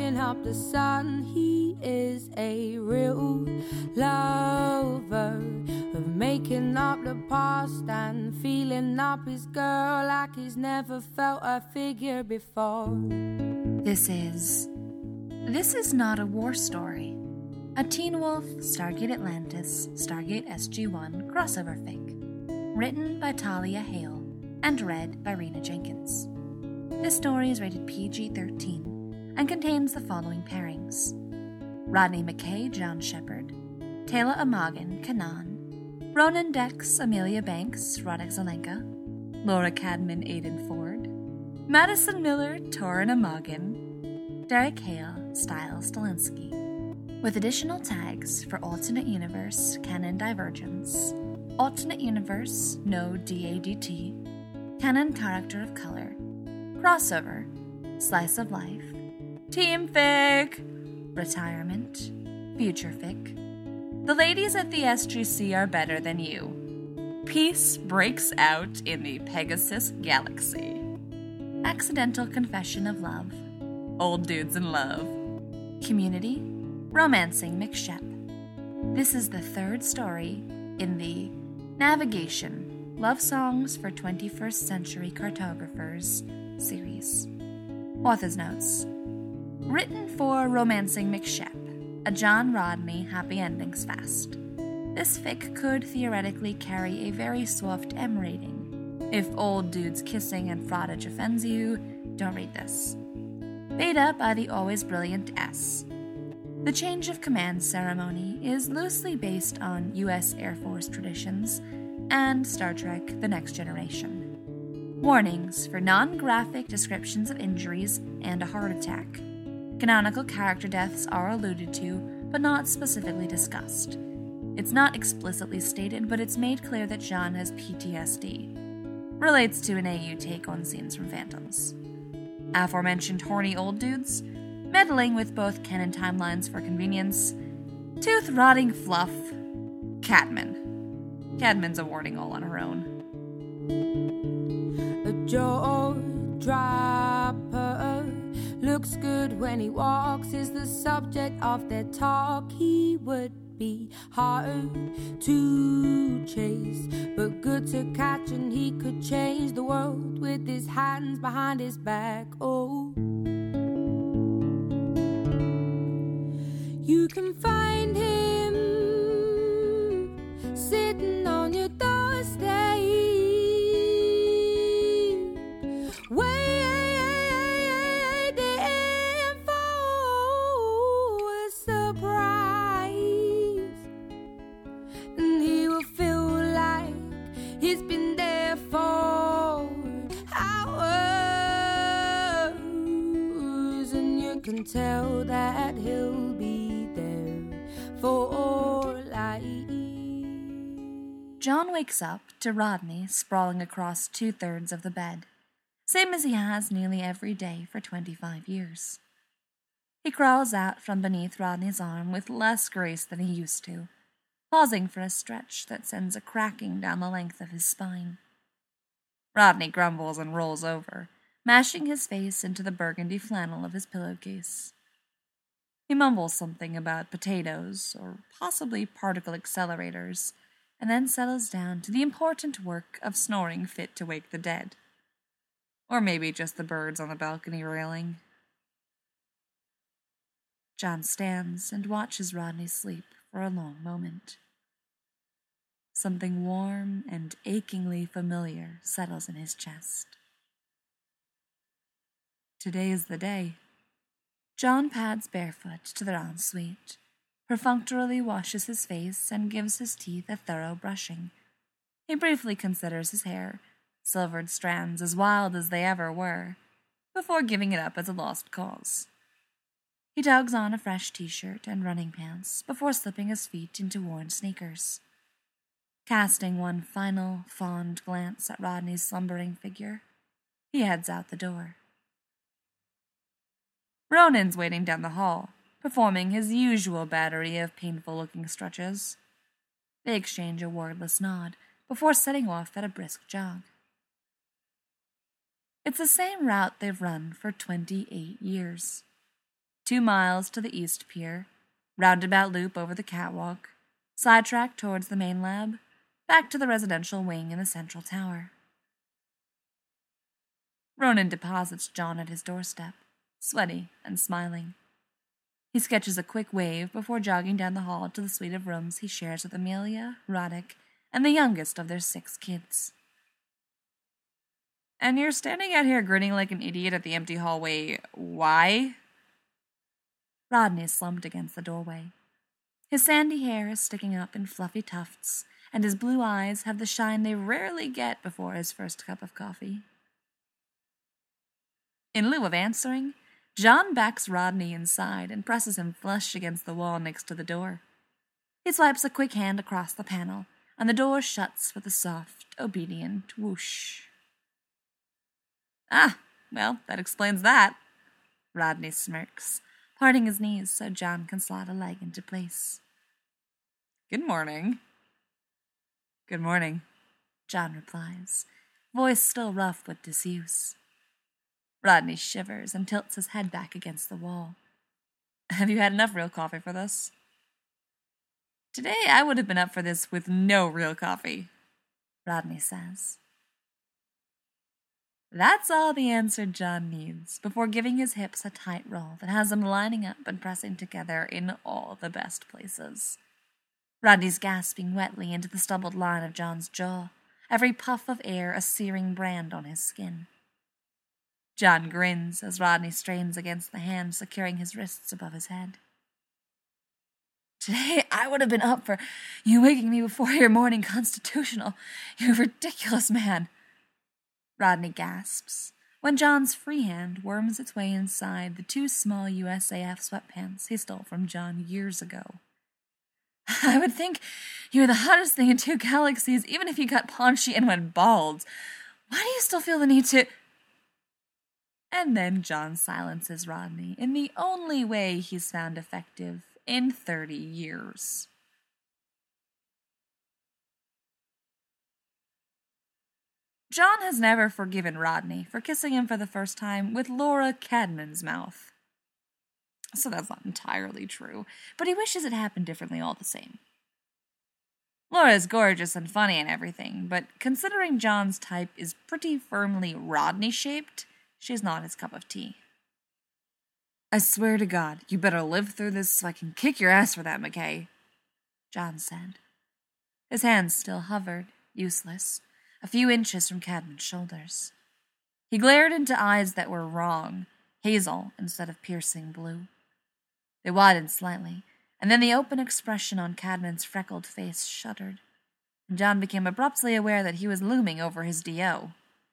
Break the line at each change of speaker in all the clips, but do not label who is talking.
soaking up the sun. He is a real lover of making up the past and feeling up his girl like he's never felt a figure before.
This is Not a War Story, a Teen Wolf, Stargate Atlantis, Stargate SG-1 crossover fic, written by Talia Hale and read by Rena Jenkins. This story is rated PG-13 and contains the following pairings: Rodney McKay, John Shepard; Taylor Amagan, Kanan; Ronan Dex, Amelia Banks, Roderick Zelenka; Laura Cadman, Aidan Ford; Madison Miller, Torin Amagan; Derek Hale, Styles Stalinsky, with additional tags for Alternate Universe, Canon Divergence, Alternate Universe, No DADT, Canon Character of Color, Crossover, Slice of Life, Team Fic, Retirement, Future Fic, The Ladies at the SGC Are Better Than You, Peace Breaks Out in the Pegasus Galaxy, Accidental Confession of Love, Old Dudes in Love, Community, Romancing McShep. This is the third story in the Navigation, Love Songs for 21st Century Cartographers series. Author's notes. Written for Romancing McShep, a John Rodney Happy Endings fast. This fic could theoretically carry a very soft M rating. If old dudes kissing and frottage offends you, don't read this. Beta by the always brilliant S. The change of command ceremony is loosely based on U.S. Air Force traditions and Star Trek The Next Generation. Warnings for non-graphic descriptions of injuries and a heart attack. Canonical character deaths are alluded to, but not specifically discussed. It's not explicitly stated, but it's made clear that John has PTSD. Relates to an AU take on scenes from Phantoms. Aforementioned horny old dudes, meddling with both canon timelines for convenience, tooth-rotting fluff, Catman. Cadman's a warning all on her own.
A jaw dropper looks good when he walks, is the subject of their talk. He would be hard to chase, but good to catch, and he could change the world with his hands behind his back. Oh, you can find him sitting on your doorstep, waiting for a surprise, and he will feel like he's been there for hours, and you can tell that he'll be there for life.
John wakes up to Rodney sprawling across 2/3 of the bed, same as he has nearly every day for 25 years. He crawls out from beneath Rodney's arm with less grace than he used to, pausing for a stretch that sends a cracking down the length of his spine. Rodney grumbles and rolls over, mashing his face into the burgundy flannel of his pillowcase. He mumbles something about potatoes, or possibly particle accelerators, and then settles down to the important work of snoring fit to wake the dead. Or maybe just the birds on the balcony railing. John stands and watches Rodney sleep for a long moment. Something warm and achingly familiar settles in his chest. Today is the day. John pads barefoot to their ensuite, perfunctorily washes his face, and gives his teeth a thorough brushing. He briefly considers his hair, silvered strands as wild as they ever were, before giving it up as a lost cause. He tugs on a fresh t-shirt and running pants before slipping his feet into worn sneakers. Casting one final, fond glance at Rodney's slumbering figure, he heads out the door. Ronan's waiting down the hall, performing his usual battery of painful-looking stretches. They exchange a wordless nod before setting off at a brisk jog. It's the same route they've run for 28 years. 2 miles to the East Pier, roundabout loop over the catwalk, sidetrack towards the main lab, back to the residential wing in the central tower. Ronan deposits John at his doorstep, sweaty and smiling. He sketches a quick wave before jogging down the hall to the suite of rooms he shares with Amelia, Roddick, and the youngest of their 6 kids. And you're standing out here grinning like an idiot at the empty hallway. Why? Rodney is slumped against the doorway. His sandy hair is sticking up in fluffy tufts, and his blue eyes have the shine they rarely get before his first cup of coffee. In lieu of answering, John backs Rodney inside and presses him flush against the wall next to the door. He swipes a quick hand across the panel, and the door shuts with a soft, obedient whoosh. Ah, well, that explains that. Rodney smirks, parting his knees so John can slot a leg into place. Good morning. Good morning, John replies, voice still rough with disuse. Rodney shivers and tilts his head back against the wall. Have you had enough real coffee for this? Today I would have been up for this with no real coffee, Rodney says. That's all the answer John needs before giving his hips a tight roll that has them lining up and pressing together in all the best places. Rodney's gasping wetly into the stubbled line of John's jaw, every puff of air a searing brand on his skin. John grins as Rodney strains against the hand securing his wrists above his head. Today I would have been up for you waking me before your morning constitutional, you ridiculous man. Rodney gasps when John's free hand worms its way inside the 2 small USAF sweatpants he stole from John years ago. I would think you were the hottest thing in 2 galaxies, even if you got paunchy and went bald. Why do you still feel the need to... And then John silences Rodney in the only way he's found effective in 30 years. John has never forgiven Rodney for kissing him for the first time with Laura Cadman's mouth. So that's not entirely true, but he wishes it happened differently all the same. Laura's gorgeous and funny and everything, but considering John's type is pretty firmly Rodney-shaped, she's not his cup of tea. I swear to God, you better live through this so I can kick your ass for that, McKay, John said. His hands still hovered, useless, a few inches from Cadman's shoulders. He glared into eyes that were wrong, hazel instead of piercing blue. They widened slightly, and then the open expression on Cadman's freckled face shuddered, and John became abruptly aware that he was looming over his D.O.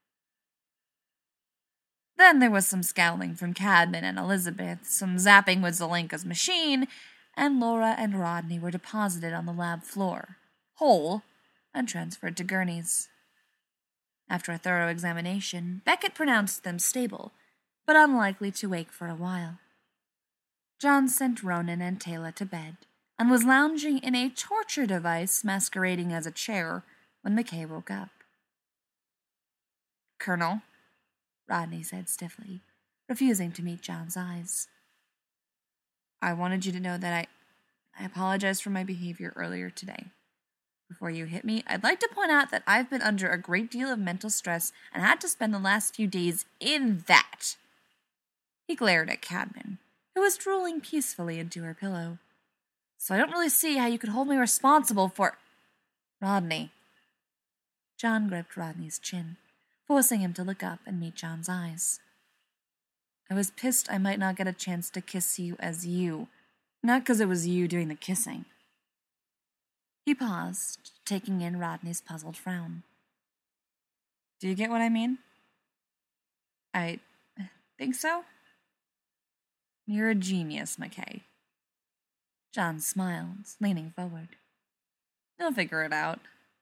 Then there was some scowling from Cadman and Elizabeth, some zapping with Zelenka's machine, and Laura and Rodney were deposited on the lab floor, whole, and transferred to gurneys. After a thorough examination, Beckett pronounced them stable, but unlikely to wake for a while. John sent Ronan and Taylor to bed, and was lounging in a torture device masquerading as a chair when McKay woke up. Colonel, Rodney said stiffly, refusing to meet John's eyes. I wanted you to know that I apologize for my behavior earlier today. Before you hit me, I'd like to point out that I've been under a great deal of mental stress and had to spend the last few days in that. He glared at Cadman, who was drooling peacefully into her pillow. So I don't really see how you could hold me responsible for... Rodney. John gripped Rodney's chin, forcing him to look up and meet John's eyes. I was pissed I might not get a chance to kiss you as you, not because it was you doing the kissing. He paused, taking in Rodney's puzzled frown. Do you get what I mean? I think so. You're a genius, McKay. John smiled, leaning forward. You'll figure it out.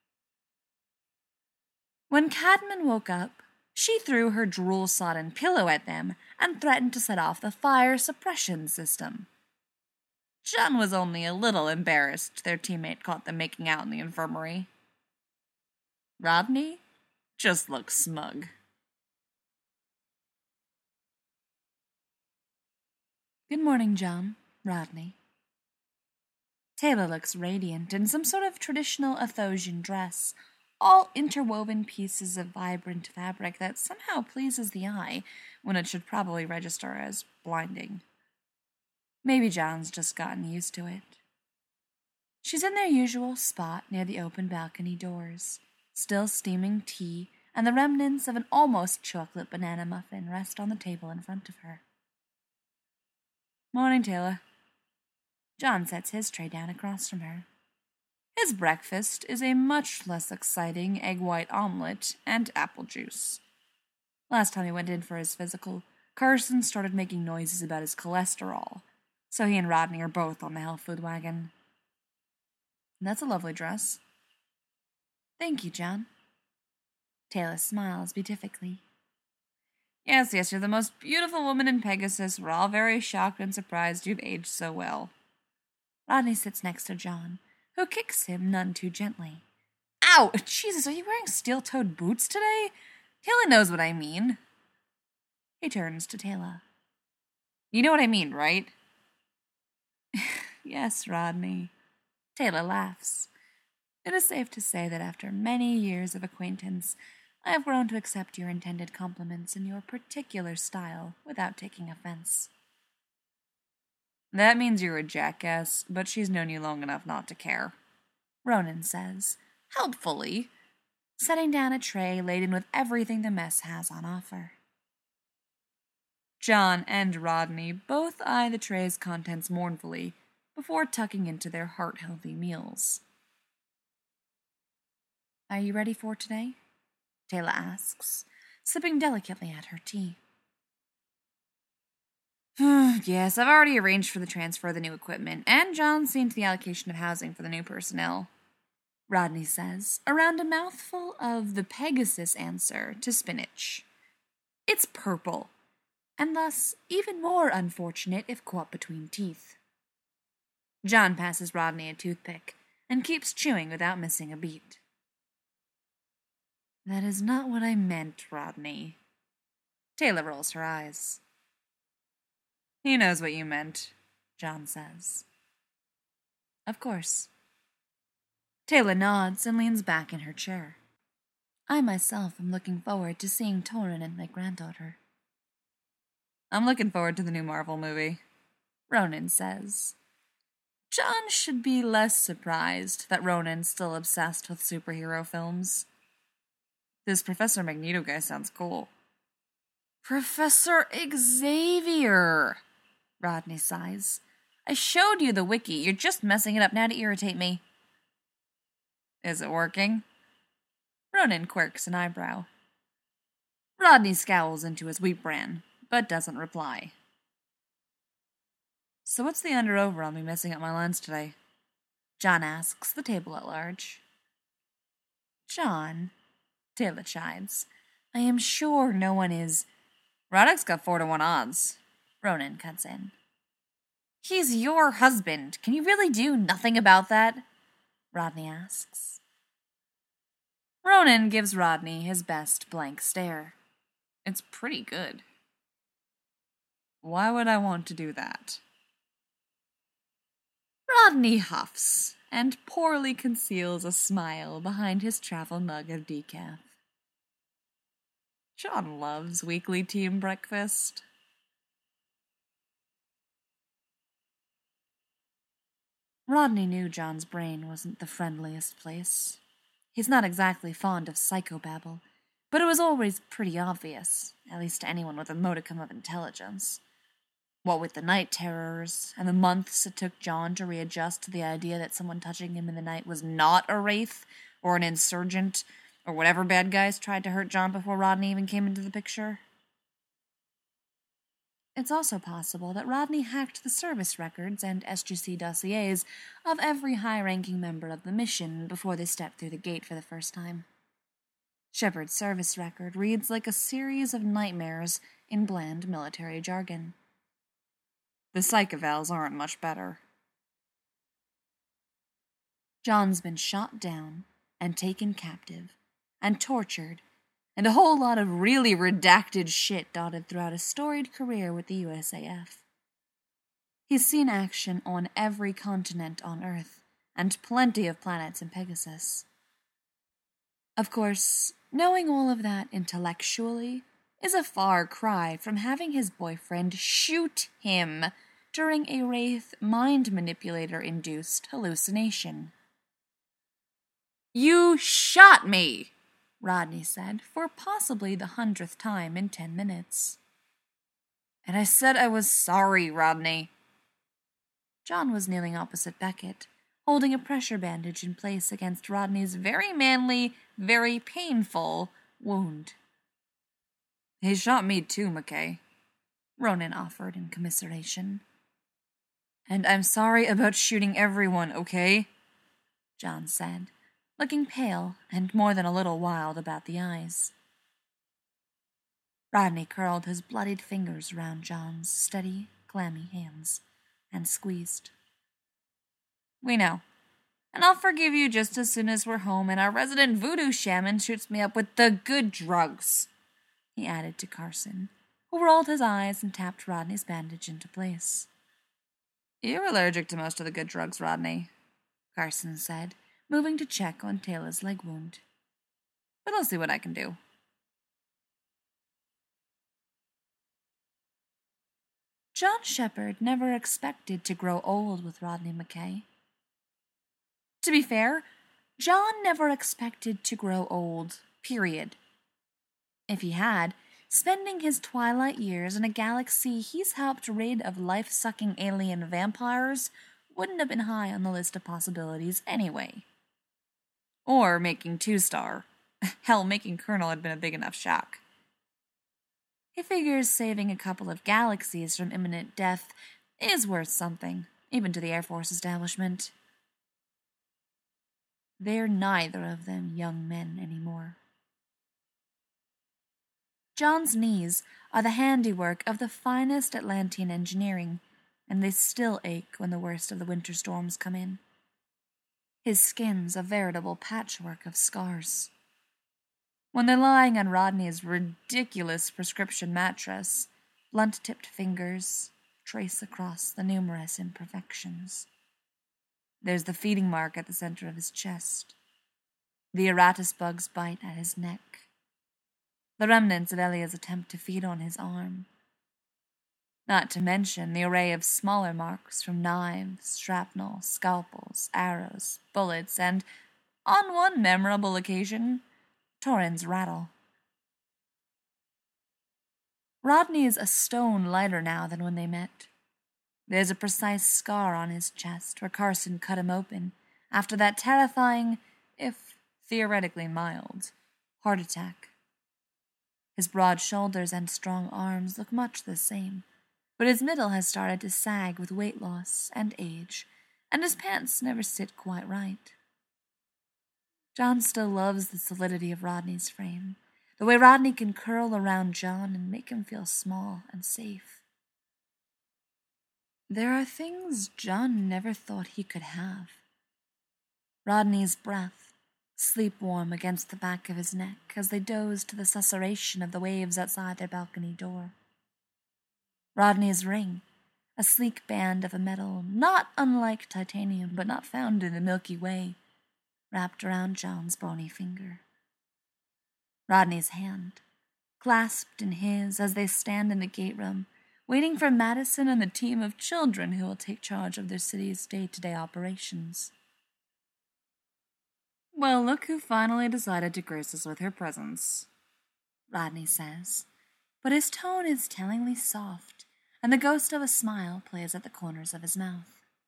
When Cadman woke up, she threw her drool-sodden pillow at them and threatened to set off the fire suppression system. John was only a little embarrassed their teammate caught them making out in the infirmary. Rodney just looked smug. Good morning, John. Rodney. Taylor looks radiant in some sort of traditional Athosian dress, all interwoven pieces of vibrant fabric that somehow pleases the eye when it should probably register as blinding. Maybe John's just gotten used to it. She's in their usual spot near the open balcony doors, still steaming tea, and the remnants of an almost chocolate banana muffin rest on the table in front of her. Morning, Taylor. John sets his tray down across from her. His breakfast is a much less exciting egg white omelet and apple juice. Last time he went in for his physical, Carson started making noises about his cholesterol, so he and Rodney are both on the health food wagon. That's a lovely dress. Thank you, John. Taylor smiles beatifically. Yes, you're the most beautiful woman in Pegasus. We're all very shocked and surprised you've aged so well. Rodney sits next to John, who kicks him none too gently. Ow! Jesus, are you wearing steel-toed boots today? Taylor knows what I mean. He turns to Taylor. You know what I mean, right? Yes, Rodney. Taylor laughs. It is safe to say that after many years of acquaintance, I have grown to accept your intended compliments in your particular style without taking offense. That means you're a jackass, but she's known you long enough not to care, Ronan says, helpfully, setting down a tray laden with everything the mess has on offer. John and Rodney both eye the tray's contents mournfully before tucking into their heart-healthy meals. Are you ready for today? Taylor asks, sipping delicately at her tea. Yes, I've already arranged for the transfer of the new equipment, and John's seen to the allocation of housing for the new personnel, Rodney says, around a mouthful of the Pegasus answer to spinach. It's purple, and thus even more unfortunate if caught between teeth. John passes Rodney a toothpick and keeps chewing without missing a beat. That is not what I meant, Rodney. Taylor rolls her eyes. He knows what you meant, John says. Of course. Taylor nods and leans back in her chair. I myself am looking forward to seeing Torin and my granddaughter. I'm looking forward to the new Marvel movie, Ronan says. John should be less surprised that Ronan's still obsessed with superhero films. This Professor Magneto guy sounds cool. Professor Xavier, Rodney sighs. I showed you the wiki. You're just messing it up now to irritate me. Is it working? Ronan quirks an eyebrow. Rodney scowls into his wheat bran, but doesn't reply. So what's the under-over on me messing up my lines today? John asks the table at large. John, Taylor chides, I am sure no one is... Roddick's got 4-1 odds. Ronan cuts in. He's your husband. Can you really do nothing about that? Rodney asks. Ronan gives Rodney his best blank stare. It's pretty good. Why would I want to do that? Rodney huffs and poorly conceals a smile behind his travel mug of decaf. John loves weekly team breakfast. Rodney knew John's brain wasn't the friendliest place. He's not exactly fond of psychobabble, but it was always pretty obvious, at least to anyone with a modicum of intelligence. What with the night terrors, and the months it took John to readjust to the idea that someone touching him in the night was not a wraith, or an insurgent, or whatever bad guys tried to hurt John before Rodney even came into the picture. It's also possible that Rodney hacked the service records and SGC dossiers of every high-ranking member of the mission before they stepped through the gate for the first time. Shepard's service record reads like a series of nightmares in bland military jargon. The psychovals aren't much better. John's been shot down and taken captive and tortured, and a whole lot of really redacted shit dotted throughout a storied career with the USAF. He's seen action on every continent on Earth, and plenty of planets in Pegasus. Of course, knowing all of that intellectually is a far cry from having his boyfriend shoot him during a Wraith mind manipulator-induced hallucination. "You shot me," Rodney said, for possibly the 100th time in 10 minutes. "And I said I was sorry, Rodney." John was kneeling opposite Beckett, holding a pressure bandage in place against Rodney's very manly, very painful wound. "He shot me too, McKay," Ronan offered in commiseration. "And I'm sorry about shooting everyone, okay?" John said, looking pale and more than a little wild about the eyes. Rodney curled his bloodied fingers around John's steady, clammy hands and squeezed. "We know. And I'll forgive you just as soon as we're home and our resident voodoo shaman shoots me up with the good drugs," he added to Carson, who rolled his eyes and tapped Rodney's bandage into place. "You're allergic to most of the good drugs, Rodney," Carson said, moving to check on Taylor's leg wound. "But I'll see what I can do." John Shepard never expected to grow old with Rodney McKay. To be fair, John never expected to grow old, period. If he had, spending his twilight years in a galaxy he's helped rid of life-sucking alien vampires wouldn't have been high on the list of possibilities anyway. Or making 2-star. Hell, making Colonel had been a big enough shock. He figures saving a couple of galaxies from imminent death is worth something, even to the Air Force establishment. They're neither of them young men anymore. John's knees are the handiwork of the finest Atlantean engineering, and they still ache when the worst of the winter storms come in. His skin's a veritable patchwork of scars. When they're lying on Rodney's ridiculous prescription mattress, blunt-tipped fingers trace across the numerous imperfections. There's the feeding mark at the center of his chest, the Eratus bug's bite at his neck, the remnants of Elia's attempt to feed on his arm, not to mention the array of smaller marks from knives, shrapnel, scalpels, arrows, bullets, and, on one memorable occasion, Torrin's rattle. Rodney's a stone lighter now than when they met. There's a precise scar on his chest where Carson cut him open after that terrifying, if theoretically mild, heart attack. His broad shoulders and strong arms look much the same, but his middle has started to sag with weight loss and age, and his pants never sit quite right. John still loves the solidity of Rodney's frame, the way Rodney can curl around John and make him feel small and safe. There are things John never thought he could have. Rodney's breath, sleep-warm against the back of his neck as they dozed to the susurration of the waves outside their balcony door. Rodney's ring, a sleek band of a metal not unlike titanium but not found in the Milky Way, wrapped around John's bony finger. Rodney's hand, clasped in his as they stand in the gate room, waiting for Madison and the team of children who will take charge of their city's day-to-day operations. "Well, look who finally decided to grace us with her presence," Rodney says, but his tone is tellingly soft, and the ghost of a smile plays at the corners of his mouth.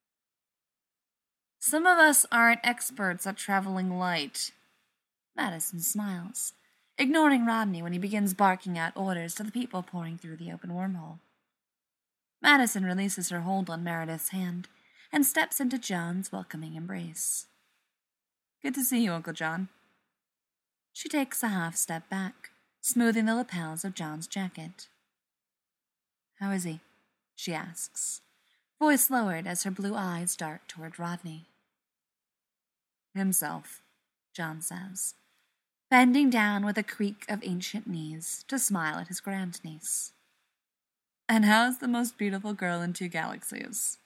"Some of us aren't experts at traveling light." Madison smiles, ignoring Rodney when he begins barking out orders to the people pouring through the open wormhole. Madison releases her hold on Meredith's hand and steps into John's welcoming embrace. "Good to see you, Uncle John." She takes a half step back, smoothing the lapels of John's jacket. "How is he?" she asks, voice lowered as her blue eyes dart toward Rodney. "Himself," John says, bending down with a creak of ancient knees to smile at his grandniece. And how's the most beautiful girl in 2 galaxies?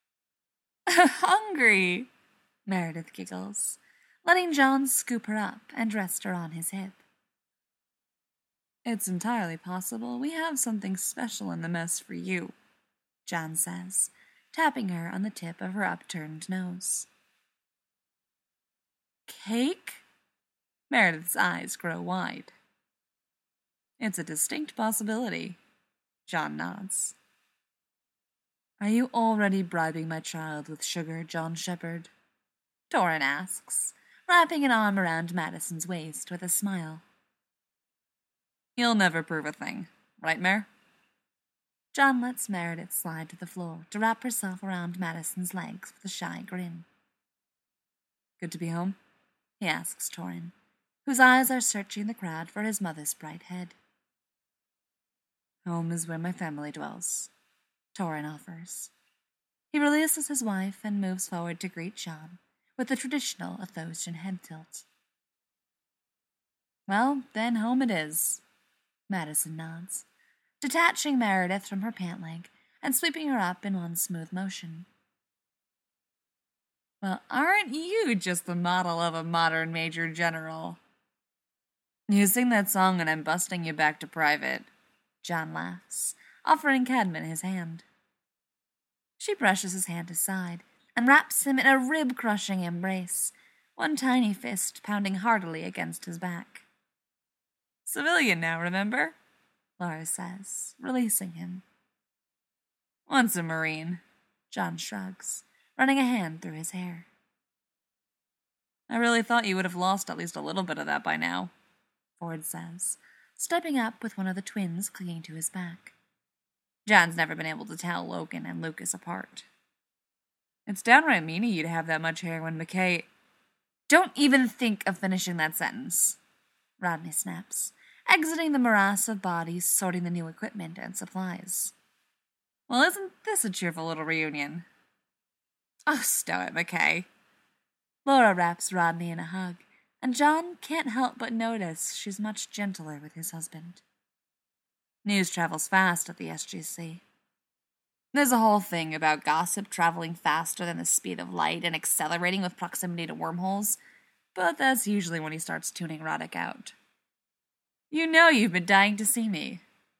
Hungry, Meredith giggles, letting John scoop her up and rest her on his hip. It's entirely possible we have something special in the mess for you, John says, tapping her on the tip of her upturned nose. Cake? Meredith's eyes grow wide. It's a distinct possibility, John nods. Are you already bribing my child with sugar, John Shepherd? Torin asks, wrapping an arm around Madison's waist with a smile. You'll never prove a thing, right, Mare? John lets Meredith slide to the floor to wrap herself around Madison's legs with a shy grin. Good to be home? He asks Torin, whose eyes are searching the crowd for his mother's bright head. Home is where my family dwells, Torin offers. He releases his wife and moves forward to greet John with the traditional Athosian head tilt. Well, then home it is, Madison nods, detaching Meredith from her pant leg and sweeping her up in one smooth motion. Well, aren't you just the model of a modern major general? You sing that song and I'm busting you back to private, John laughs, offering Cadman his hand. She brushes his hand aside and wraps him in a rib-crushing embrace, one tiny fist pounding heartily against his back. Civilian now, remember? Laura says, releasing him. Once a Marine, John shrugs, running a hand through his hair. I really thought you would have lost at least a little bit of that by now, Ford says, stepping up with one of the twins clinging to his back. John's never been able to tell Logan and Lucas apart. It's downright mean of you to have that much hair when McKay... Don't even think of finishing that sentence, Rodney snaps, exiting the morass of bodies sorting the new equipment and supplies. Well, isn't this a cheerful little reunion? Oh, stow it, McKay. Laura wraps Rodney in a hug, and John can't help but notice she's much gentler with his husband. News travels fast at the SGC. There's a whole thing about gossip traveling faster than the speed of light and accelerating with proximity to wormholes, but that's usually when he starts tuning Roddick out. You know you've been dying to see me.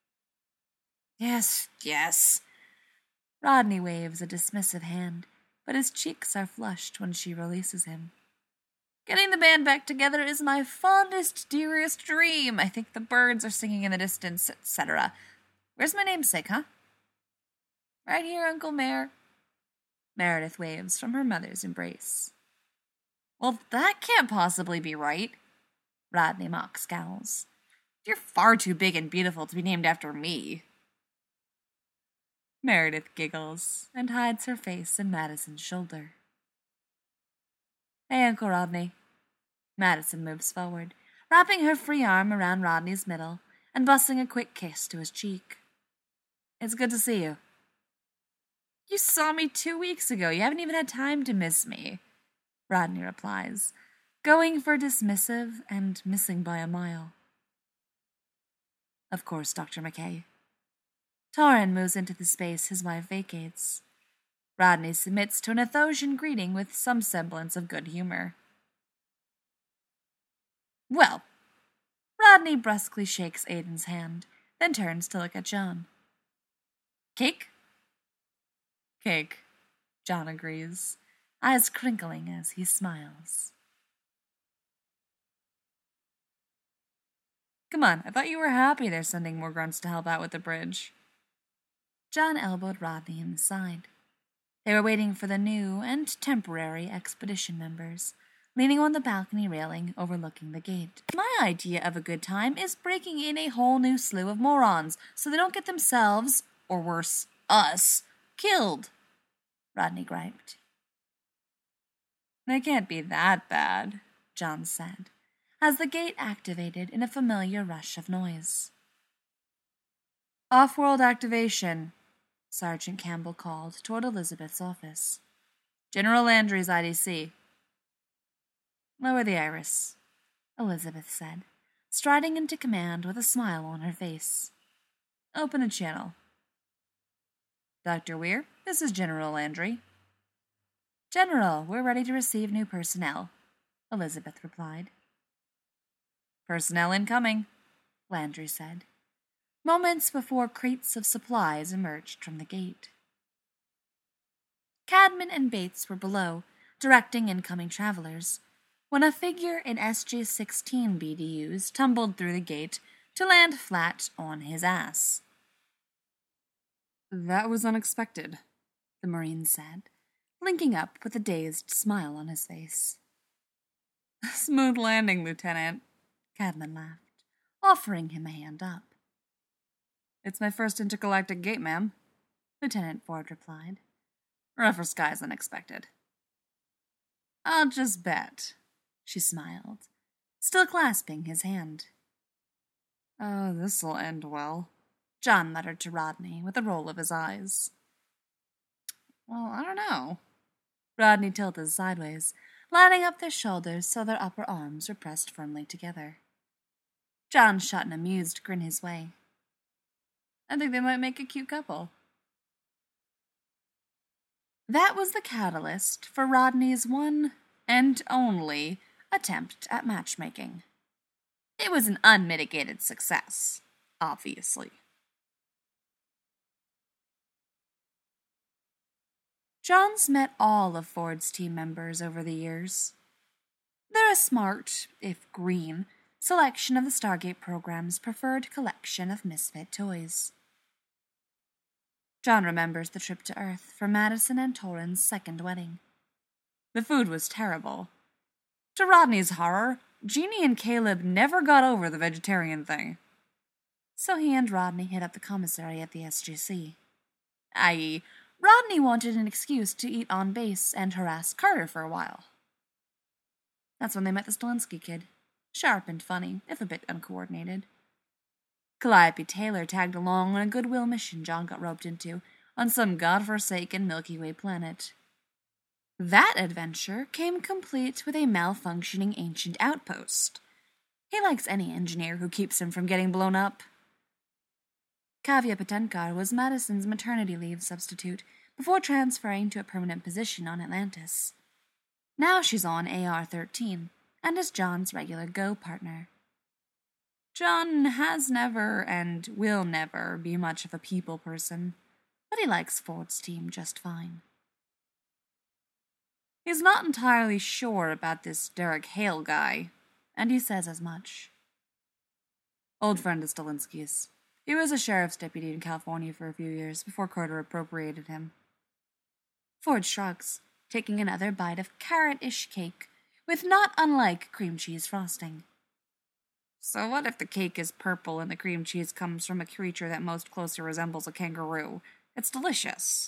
Yes, yes. Rodney waves a dismissive hand, but his cheeks are flushed when she releases him. Getting the band back together is my fondest, dearest dream. I think the birds are singing in the distance, etc. Where's my namesake, huh? Right here, Uncle Mare. Meredith waves from her mother's embrace. Well, that can't possibly be right. Rodney mock scowls. You're far too big and beautiful to be named after me. Meredith giggles and hides her face in Madison's shoulder. Hey, Uncle Rodney. Madison moves forward, wrapping her free arm around Rodney's middle and bussing a quick kiss to his cheek. It's good to see you. You saw me 2 weeks ago. You haven't even had time to miss me, Rodney replies, going for dismissive and missing by a mile. Of course, Dr. McKay. Torin moves into the space his wife vacates. Rodney submits to an Athosian greeting with some semblance of good humor. Well, Rodney brusquely shakes Aiden's hand, then turns to look at John. Cake? Cake, John agrees, eyes crinkling as he smiles. Come on, I thought you were happy they're sending more grunts to help out with the bridge. John elbowed Rodney in the side. They were waiting for the new and temporary expedition members, leaning on the balcony railing overlooking the gate. My idea of a good time is breaking in a whole new slew of morons so they don't get themselves, or worse, us, killed, Rodney griped. They can't be that bad, John said, as the gate activated in a familiar rush of noise. Off-world activation, Sergeant Campbell called toward Elizabeth's office. General Landry's IDC. Lower the iris, Elizabeth said, striding into command with a smile on her face. Open a channel. Dr. Weir, this is General Landry. General, we're ready to receive new personnel, Elizabeth replied. Personnel incoming, Landry said, moments before crates of supplies emerged from the gate. Cadman and Bates were below, directing incoming travelers, when a figure in SG-16 BDUs tumbled through the gate to land flat on his ass.
That was unexpected, the Marine said, linking up with a dazed smile on his face.
Smooth landing, Lieutenant, Cadman laughed, offering him a hand up.
It's my first intergalactic gate, ma'am,
Lieutenant Ford replied.
Rougher skies than expected.
I'll just bet, she smiled, still clasping his hand.
Oh, this'll end well,
John muttered to Rodney with a roll of his eyes.
Well, I don't know.
Rodney tilted sideways, lining up their shoulders so their upper arms were pressed firmly together. John shot an amused grin his way.
I think they might make a cute couple.
That was the catalyst for Rodney's one and only attempt at matchmaking. It was an unmitigated success, obviously. John's met all of Ford's team members over the years. They're a smart, if green, selection of the Stargate program's preferred collection of misfit toys. John remembers the trip to Earth for Madison and Torrin's second wedding. The food was terrible. To Rodney's horror, Jeannie and Caleb never got over the vegetarian thing. So he and Rodney hit up the commissary at the SGC. I.e., Rodney wanted an excuse to eat on base and harass Carter for a while. That's when they met the Stilinski kid. Sharp and funny, if a bit uncoordinated. Calliope Taylor tagged along on a goodwill mission John got roped into on some godforsaken Milky Way planet. That adventure came complete with a malfunctioning ancient outpost. He likes any engineer who keeps him from getting blown up. Kavya Patenkar was Madison's maternity leave substitute before transferring to a permanent position on Atlantis. Now she's on AR-13 and is John's regular Go partner. John has never and will never be much of a people person, but he likes Ford's team just fine. He's not entirely sure about this Derek Hale guy, and he says as much.
Old friend of Stilinski's. He was a sheriff's deputy in California for a few years before Carter appropriated him.
Ford shrugs, taking another bite of carrot-ish cake with not unlike cream cheese frosting.
So what if the cake is purple and the cream cheese comes from a creature that most closely resembles a kangaroo? It's delicious.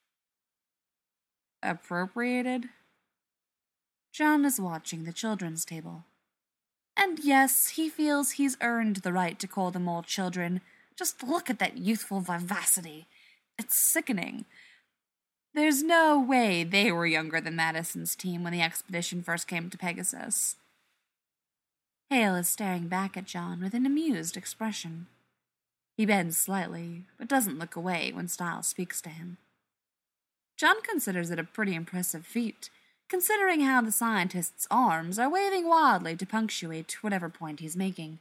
Appropriated? John is watching the children's table. And yes, he feels he's earned the right to call them all children. Just look at that youthful vivacity. It's sickening. There's no way they were younger than Madison's team when the expedition first came to Pegasus. Hale is staring back at John with an amused expression. He bends slightly, but doesn't look away when Stiles speaks to him. John considers it a pretty impressive feat, considering how the scientist's arms are waving wildly to punctuate whatever point he's making.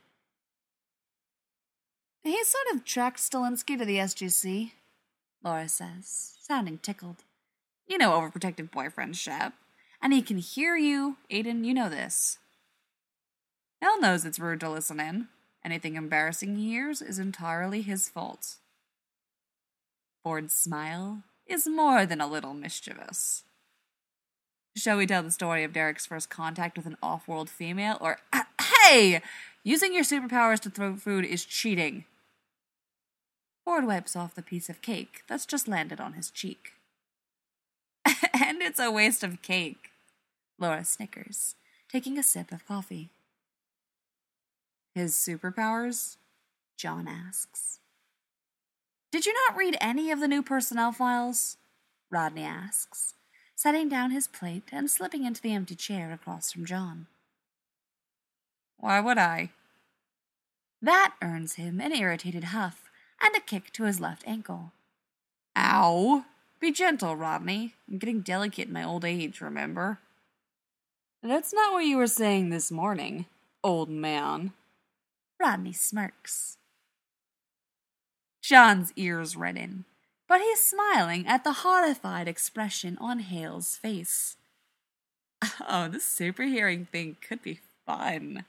He sort of tracked Stilinski to the SGC,
Laura says, sounding tickled.
You know, overprotective boyfriend, Shep. And he can hear you. Aiden, you know this. Hale knows it's rude to listen in. Anything embarrassing he hears is entirely his fault.
Ford's smile is more than a little mischievous.
Shall we tell the story of Derek's first contact with an off-world female? Or, hey! Using your superpowers to throw food is cheating.
Ford wipes off the piece of cake that's just landed on his cheek.
And it's a waste of cake,
Laura snickers, taking a sip of coffee.
His superpowers?
John asks.
Did you not read any of the new personnel files?
Rodney asks, setting down his plate and slipping into the empty chair across from John.
Why would I?
That earns him an irritated huff and a kick to his left ankle.
Ow! Be gentle, Rodney. I'm getting delicate in my old age, remember? That's not what you were saying this morning, old man.
Rodney smirks.
John's ears redden, but he's smiling at the horrified expression on Hale's face. Oh, this super hearing thing could be fun.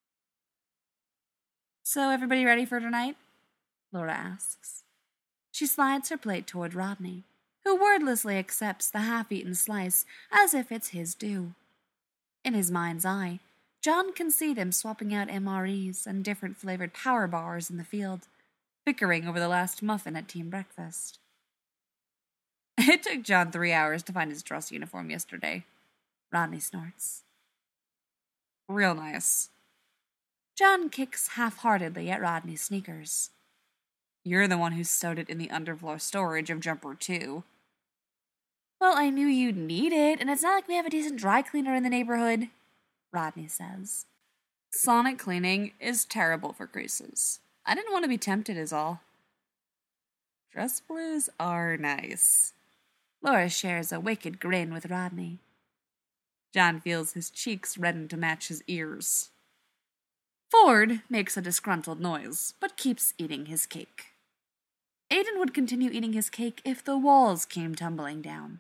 So, everybody ready for tonight? Laura asks. She slides her plate toward Rodney, who wordlessly accepts the half-eaten slice as if it's his due. In his mind's eye, John can see them swapping out MREs and different flavored power bars in the field, bickering over the last muffin at team breakfast. It took John 3 hours to find his dress uniform yesterday, Rodney snorts. Real nice. John kicks half-heartedly at Rodney's sneakers. You're the one who sewed it in the underfloor storage of Jumper 2. Well, I knew you'd need it, and it's not like we have a decent dry cleaner in the neighborhood, Rodney says. Sonic cleaning is terrible for creases. I didn't want to be tempted is all. Dress blues are nice. Laura shares a wicked grin with Rodney. John feels his cheeks redden to match his ears. Ford makes a disgruntled noise, but keeps eating his cake. Aiden would continue eating his cake if the walls came tumbling down.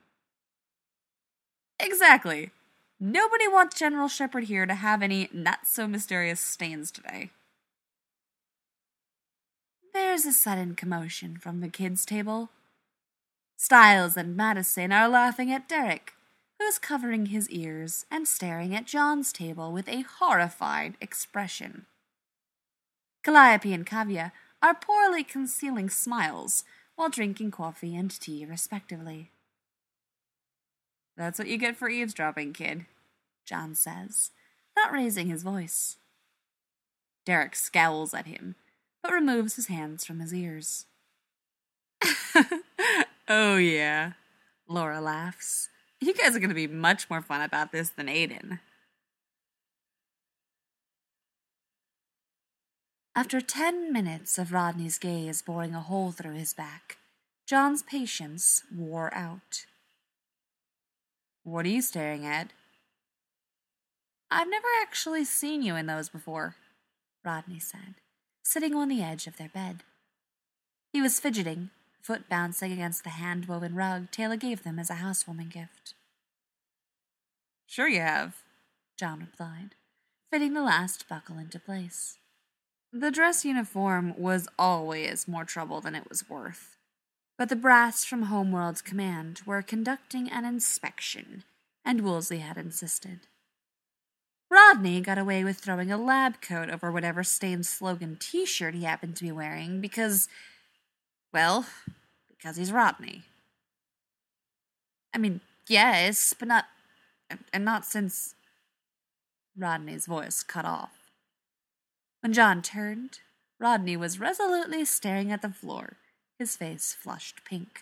Exactly. Nobody wants General Shepherd here to have any not-so-mysterious stains today. There's a sudden commotion from the kids' table. Styles and Madison are laughing at Derek, who's covering his ears and staring at John's table with a horrified expression. Calliope and Kavya are poorly concealing smiles while drinking coffee and tea respectively. That's what you get for eavesdropping, kid, John says, not raising his voice. Derek scowls at him, but removes his hands from his ears. Oh yeah, Laura laughs. You guys are going to be much more fun about this than Aiden. After 10 minutes of Rodney's gaze boring a hole through his back, John's patience wore out. What are you staring at? I've never actually seen you in those before, Rodney said, sitting on the edge of their bed. He was fidgeting, foot bouncing against the hand-woven rug Taylor gave them as a housewarming gift. Sure you have, John replied, fitting the last buckle into place. The dress uniform was always more trouble than it was worth, but the brass from Homeworld's command were conducting an inspection, and Woolsey had insisted. Rodney got away with throwing a lab coat over whatever Stain's slogan t-shirt he happened to be wearing because he's Rodney. I mean, yes, but not since... Rodney's voice cut off. When John turned, Rodney was resolutely staring at the floor, his face flushed pink.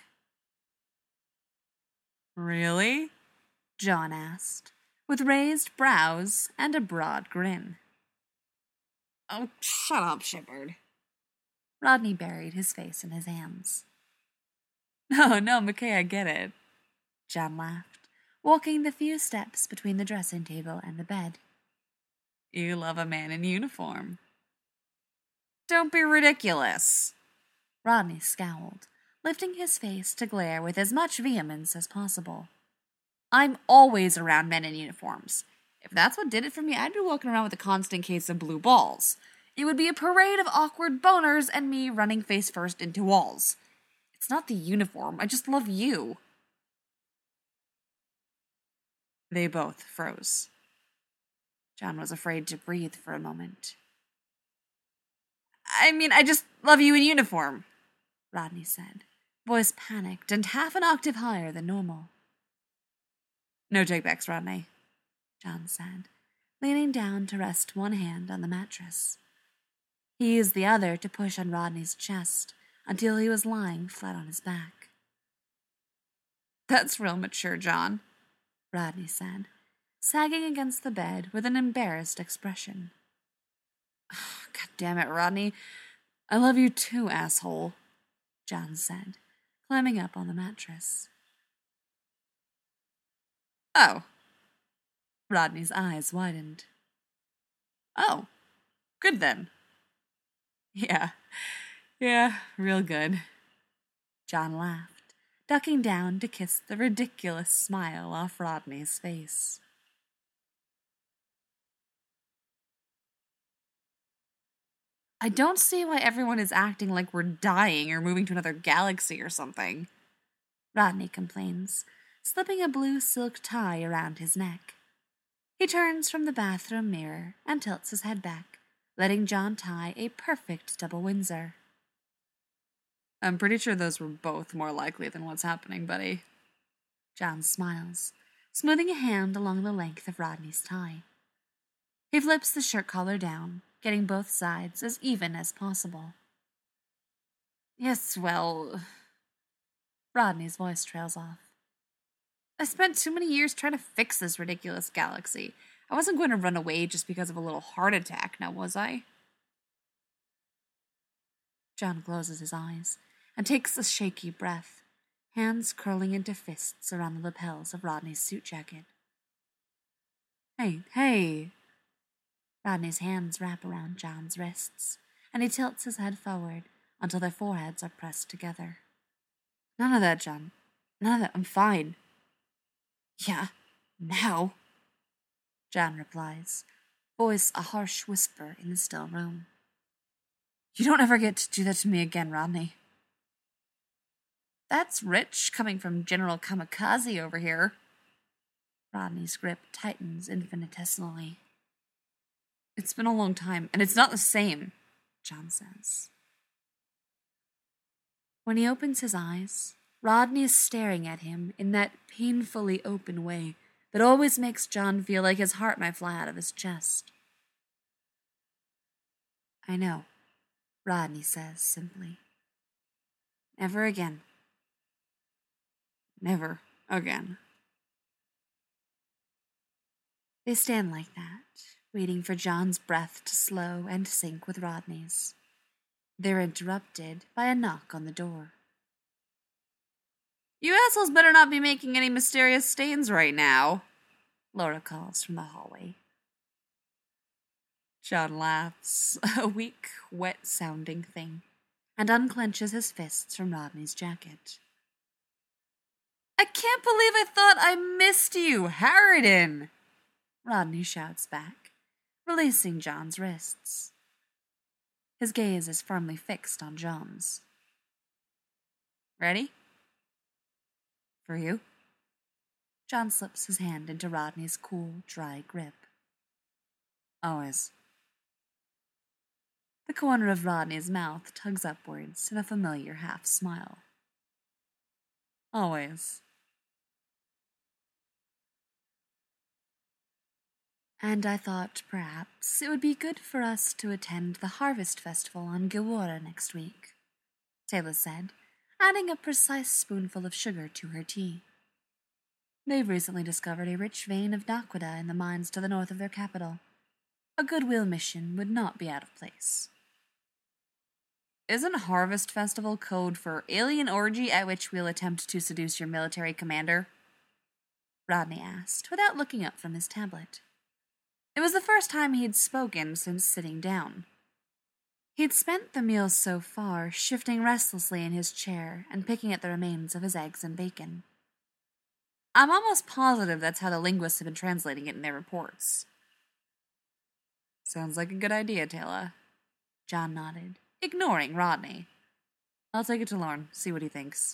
Really? John asked, with raised brows and a broad grin. Oh, shut up, Shepherd. Rodney buried his face in his hands. No, McKay, I get it. John laughed, walking the few steps between the dressing table and the bed. You love a man in uniform. Don't be ridiculous. Rodney scowled, lifting his face to glare with as much vehemence as possible. I'm always around men in uniforms. If that's what did it for me, I'd be walking around with a constant case of blue balls. It would be a parade of awkward boners and me running face first into walls. It's not the uniform, I just love you. They both froze. John was afraid to breathe for a moment. I mean, I just love you in uniform, Rodney said, voice panicked and half an octave higher than normal. No takebacks, Rodney, John said, leaning down to rest one hand on the mattress. He used the other to push on Rodney's chest until he was lying flat on his back. That's real mature, John, Rodney said, sagging against the bed with an embarrassed expression. Oh, God damn it, Rodney. I love you too, asshole, John said,
climbing up on the mattress.
Oh.
Rodney's eyes widened.
Oh, good then. Yeah, real good.
John laughed, ducking down to kiss the ridiculous smile off Rodney's face.
I don't see why everyone is acting like we're dying or moving to another galaxy or something,
Rodney complains, slipping a blue silk tie around his neck. He turns from the bathroom mirror and tilts his head back, letting John tie a perfect double Windsor.
I'm pretty sure those were both more likely than what's happening, buddy.
John smiles, smoothing a hand along the length of Rodney's tie. He flips the shirt collar down, getting both sides as even as possible.
Yes, well...
Rodney's voice trails off.
I spent too many years trying to fix this ridiculous galaxy. I wasn't going to run away just because of a little heart attack, now was I?
John closes his eyes and takes a shaky breath, hands curling into fists around the lapels of Rodney's suit jacket. Hey! Rodney's hands wrap around John's wrists, and he tilts his head forward until their foreheads are pressed together.
None of that, John. None of that. I'm fine.
Yeah, now, John replies, voice a harsh whisper in the still room.
You don't ever get to do that to me again, Rodney.
That's rich, coming from General Kamikaze over here. Rodney's grip tightens infinitesimally.
It's been a long time, and it's not the same, John says.
When he opens his eyes, Rodney is staring at him in that painfully open way that always makes John feel like his heart might fly out of his chest. I know, Rodney says simply. Never again.
Never again.
They stand like that, waiting for John's breath to slow and sync with Rodney's. They're interrupted by a knock on the door.
You assholes better not be making any mysterious stains right now, Laura calls from the hallway.
John laughs, a weak, wet-sounding thing, and unclenches his fists from Rodney's jacket.
I can't believe I thought I missed you, Harridan!
Rodney shouts back, releasing John's wrists. His gaze is firmly fixed on John's.
Ready?
For you? John slips his hand into Rodney's cool, dry grip.
Always.
The corner of Rodney's mouth tugs upwards in a familiar half-smile.
Always.
And I thought perhaps it would be good for us to attend the Harvest Festival on Gilwara next week, Taylor said, adding a precise spoonful of sugar to her tea. They've recently discovered a rich vein of naquadah in the mines to the north of their capital. A goodwill mission would not be out of place.
Isn't Harvest Festival code for alien orgy at which we'll attempt to seduce your military commander?
Rodney asked, without looking up from his tablet.
It was the first time he'd spoken since sitting down.
He'd spent the meal so far shifting restlessly in his chair and picking at the remains of his eggs and bacon.
I'm almost positive that's how the linguists have been translating it in their reports. Sounds like a good idea, Taylor.
John nodded,
ignoring Rodney. I'll take it to Lorne, see what he thinks.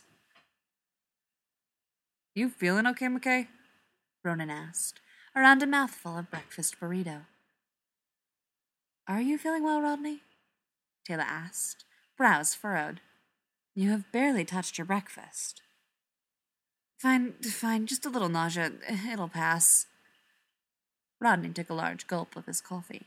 You feeling okay, McKay?
Ronan asked, around a mouthful of breakfast burrito. Are you feeling well, Rodney? Taylor asked, brows furrowed. You have barely touched your breakfast.
Fine, just a little nausea. It'll pass.
Rodney took a large gulp of his coffee.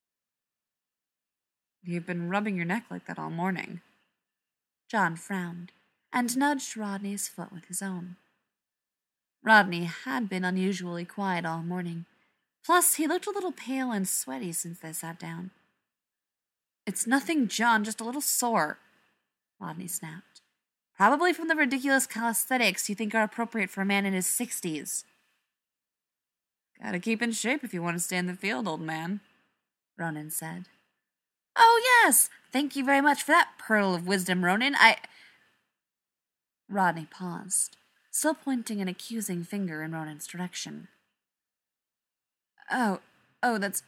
You've been rubbing your neck like that all morning.
John frowned and nudged Rodney's foot with his own. Rodney had been unusually quiet all morning. Plus, he looked a little pale and sweaty since they sat down.
It's nothing, John, just a little sore,
Rodney snapped,
Probably from the ridiculous calisthenics you think are appropriate for a man in his 60s. Gotta keep in shape if you want to stay in the field, old man, Ronan said. Oh, yes! Thank you very much for that pearl of wisdom, Ronan. Rodney paused, still pointing an accusing finger in Ronan's direction. Oh, that's...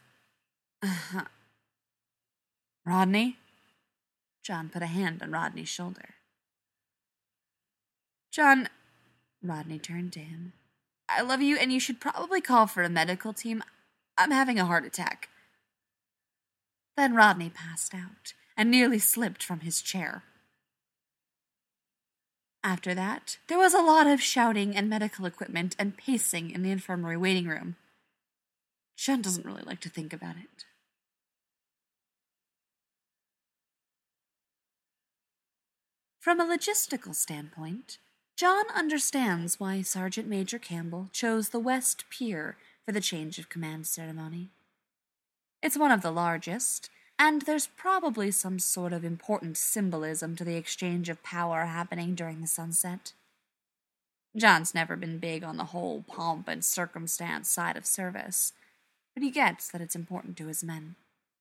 Rodney? John put a hand on Rodney's shoulder. John, Rodney turned to him. I love you, and you should probably call for a medical team. I'm having a heart attack. Then Rodney passed out and nearly slipped from his chair. After that, there was a lot of shouting and medical equipment and pacing in the infirmary waiting room. John doesn't really like to think about it. From a logistical standpoint, John understands why Sergeant Major Campbell chose the West Pier for the change of command ceremony. It's one of the largest, and there's probably some sort of important symbolism to the exchange of power happening during the sunset. John's never been big on the whole pomp and circumstance side of service, but he gets that it's important to his men.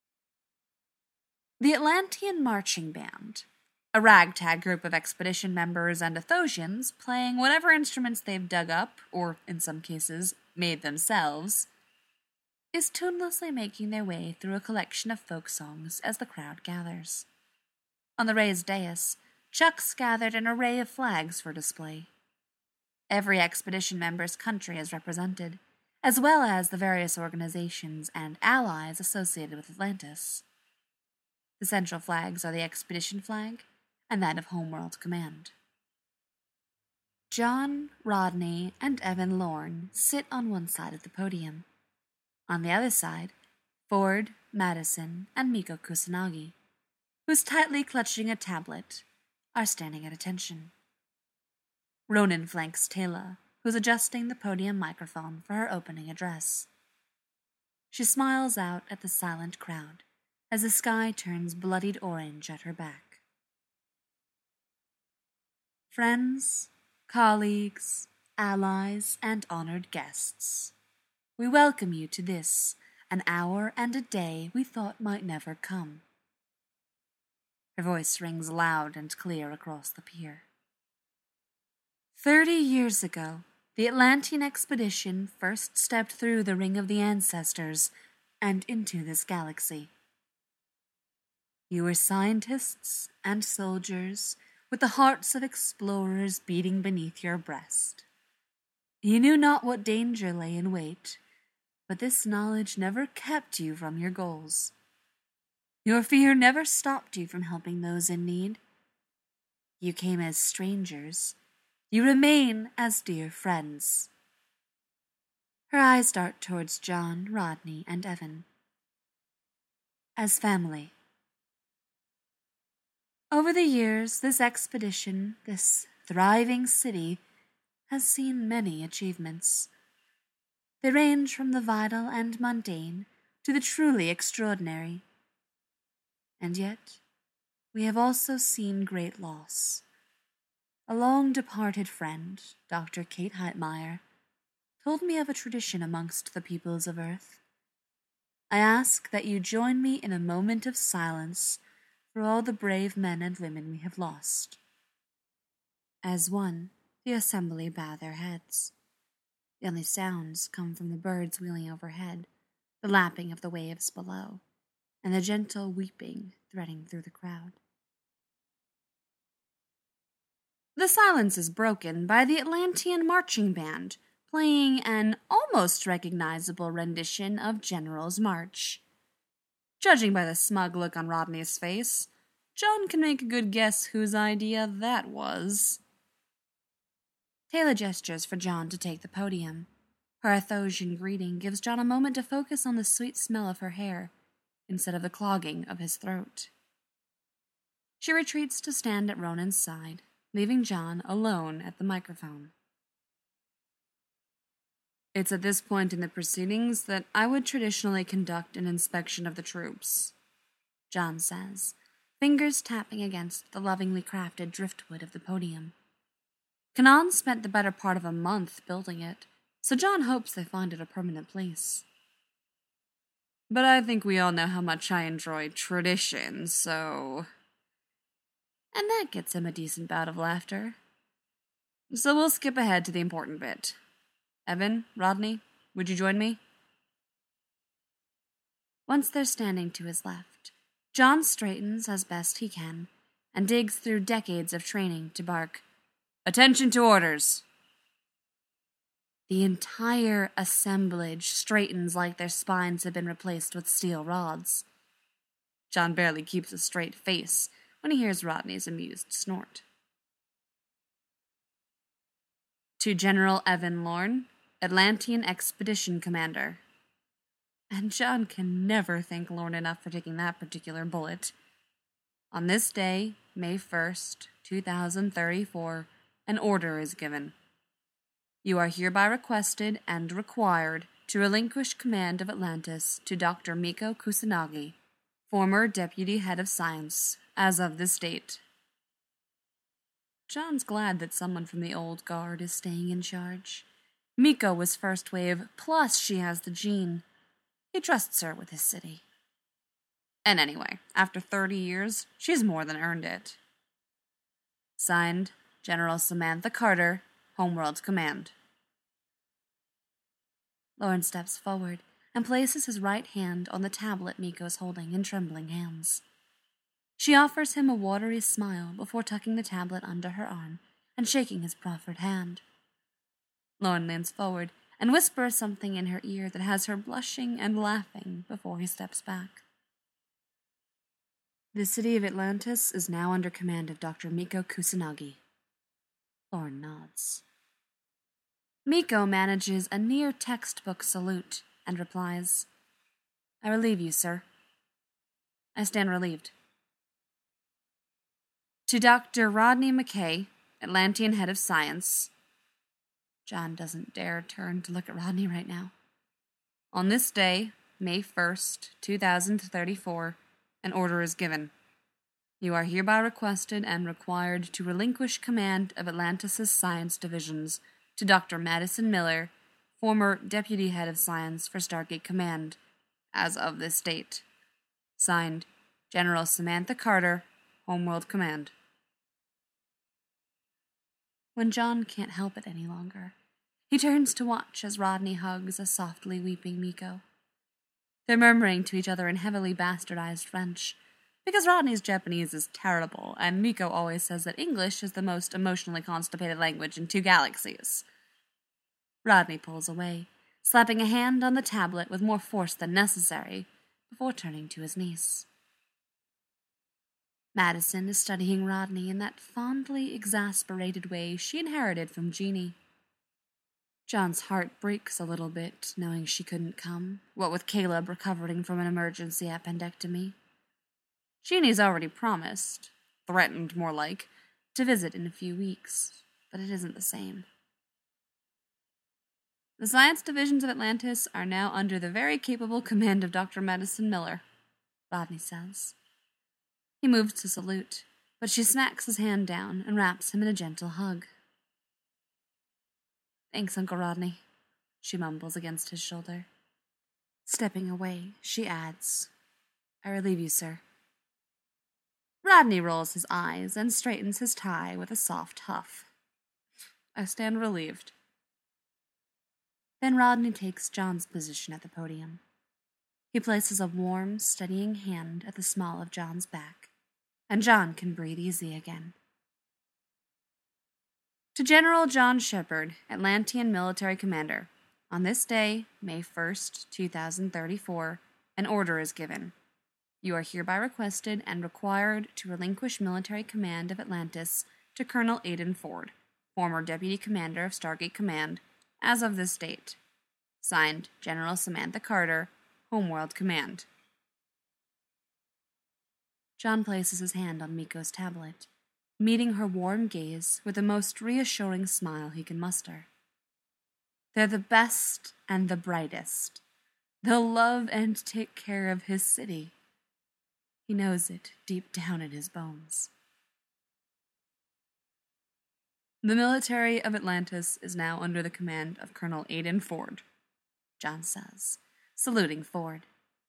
The Atlantean Marching Band, a ragtag group of expedition members and Athosians playing whatever instruments they've dug up, or in some cases, made themselves, is tunelessly making their way through a collection of folk songs as the crowd gathers. On the raised dais, Chuck's gathered an array of flags for display. Every expedition member's country is represented, as well as the various organizations and allies associated with Atlantis. The central flags are the expedition flag and that of Homeworld Command. John, Rodney, and Evan Lorne sit on one side of the podium. On the other side, Ford, Madison, and Miko Kusanagi, who's tightly clutching a tablet, are standing at attention. Ronan flanks Taylor, who's adjusting the podium microphone for her opening address. She smiles out at the silent crowd as the sky turns bloodied orange at her back. Friends, colleagues, allies, and honored guests, we welcome you to this, an hour and a day we thought might never come. Her voice rings loud and clear across the pier. 30 years ago, the Atlantean expedition first stepped through the Ring of the Ancestors and into this galaxy. You were scientists and soldiers with the hearts of explorers beating beneath your breast. You knew not what danger lay in wait, but this knowledge never kept you from your goals. Your fear never stopped you from helping those in need. You came as strangers. You remain as dear friends. Her eyes dart towards John, Rodney, and Evan. As family. Over the years, this expedition, this thriving city, has seen many achievements. They range from the vital and mundane to the truly extraordinary. And yet, we have also seen great loss. A long-departed friend, Dr. Kate Heitmeyer, told me of a tradition amongst the peoples of Earth. I ask that you join me in a moment of silence for all the brave men and women we have lost. As one, the assembly bow their heads. The only sounds come from the birds wheeling overhead, the lapping of the waves below, and the gentle weeping threading through the crowd. The silence is broken by the Atlantean Marching Band, playing an almost recognizable rendition of General's March. Judging by the smug look on Rodney's face, John can make a good guess whose idea that was. Taylor gestures for John to take the podium. Her Athosian greeting gives John a moment to focus on the sweet smell of her hair, instead of the clogging of his throat. She retreats to stand at Ronan's side, leaving John alone at the microphone. It's at this point in the proceedings that I would traditionally conduct an inspection of the troops, John says,
fingers tapping against the lovingly crafted driftwood of the podium. Kanan spent the better part of a month building it, so John hopes they find it a permanent place. But I think we all know how much I enjoy tradition, so... And that gets him a decent bout of laughter. So we'll skip ahead to the important bit. Evan, Rodney, would you join me? Once they're standing to his left, John straightens as best he can and digs through decades of training to bark, "Attention to orders!" The entire assemblage straightens like their spines have been replaced with steel rods. John barely keeps a straight face when he hears Rodney's amused snort. To General Evan Lorne, Atlantean Expedition Commander. And John can never thank Lorne enough for taking that particular bullet. On this day, May 1st, 2034, an order is given. You are hereby requested and required to relinquish command of Atlantis to Dr. Miko Kusanagi, former Deputy Head of Science, as of this date. John's glad that someone from the old guard is staying in charge. Miko was first wave, plus she has the gene. He trusts her with his city. And anyway, after 30 years, she's more than earned it. Signed, General Samantha Carter, Homeworld Command. Lorne steps forward and places his right hand on the tablet Miko's holding in trembling hands. She offers him a watery smile before tucking the tablet under her arm and shaking his proffered hand. Lorne leans forward and whispers something in her ear that has her blushing and laughing before he steps back. The city of Atlantis is now under command of Dr. Miko Kusanagi. Lorne nods. Miko manages a near-textbook salute and replies, "I relieve you, sir." I stand relieved. To Dr. Rodney McKay, Atlantean Head of Science. John doesn't dare turn to look at Rodney right now. On this day, May 1st, 2034, an order is given. You are hereby requested and required to relinquish command of Atlantis' science divisions to Dr. Madison Miller, former Deputy Head of Science for Stargate Command, as of this date. Signed, General Samantha Carter, Homeworld Command. When John can't help it any longer, he turns to watch as Rodney hugs a softly weeping Miko. They're murmuring to each other in heavily bastardized French, because Rodney's Japanese is terrible, and Miko always says that English is the most emotionally constipated language in 2 galaxies. Rodney pulls away, slapping a hand on the tablet with more force than necessary, before turning to his niece. Madison is studying Rodney in that fondly exasperated way she inherited from Jeannie. John's heart breaks a little bit, knowing she couldn't come, what with Caleb recovering from an emergency appendectomy. Jeannie's already promised, threatened more like, to visit in a few weeks, but it isn't the same. The science divisions of Atlantis are now under the very capable command of Dr. Madison Miller, Rodney says. He moves to salute, but she smacks his hand down and wraps him in a gentle hug. "Thanks, Uncle Rodney," she mumbles against his shoulder. Stepping away, she adds, "I relieve you, sir." Rodney rolls his eyes and straightens his tie with a soft huff. I stand relieved. Then Rodney takes John's position at the podium. He places a warm, steadying hand at the small of John's back, and John can breathe easy again. To General John Shepard, Atlantean Military Commander, on this day, May 1st, 2034, an order is given. You are hereby requested and required to relinquish military command of Atlantis to Colonel Aidan Ford, former Deputy Commander of Stargate Command, as of this date. Signed, General Samantha Carter, Homeworld Command. John places his hand on Miko's tablet, meeting her warm gaze with the most reassuring smile he can muster. They're the best and the brightest. They'll love and take care of his city. He knows it deep down in his bones.
The military of Atlantis is now under the command of Colonel Aiden Ford,
John says, saluting Ford.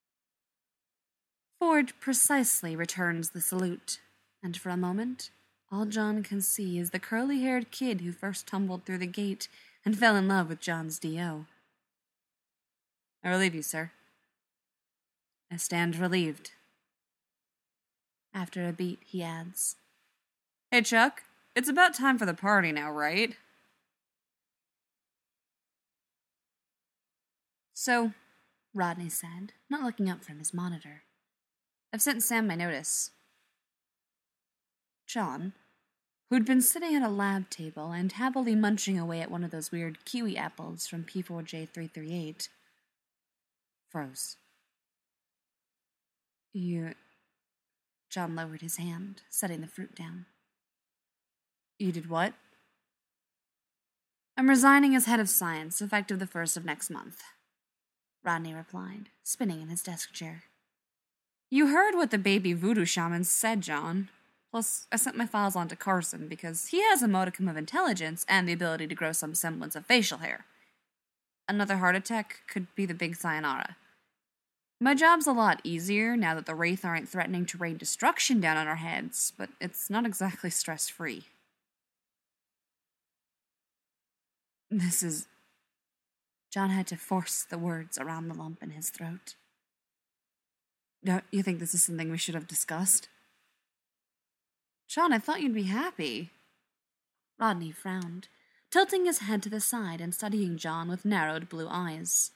Ford precisely returns the salute, and for a moment, all John can see is the curly-haired kid who first tumbled through the gate and fell in love with John's D.O.
I relieve you, sir.
I stand relieved. After a beat, he adds,
Hey, Chuck, it's about time for the party now, right?
So, Rodney said, not looking up from his monitor,
I've sent Sam my notice.
John, who'd been sitting at a lab table and happily munching away at one of those weird kiwi apples from P4J338, froze. John lowered his hand, setting the fruit down.
You did what?
I'm resigning as head of science, effective the 1st of next month, Rodney replied, spinning in his desk chair.
You heard what the baby voodoo shaman said, John. Plus, I sent my files on to Carson because he has a modicum of intelligence and the ability to grow some semblance of facial hair. Another heart attack could be the big sayonara. My job's a lot easier now that the Wraith aren't threatening to rain destruction down on our heads, but it's not exactly stress-free.
John had to force the words around the lump in his throat.
Don't you think this is something we should have discussed?
John, I thought you'd be happy. Rodney frowned, tilting his head to the side and studying John with narrowed blue eyes.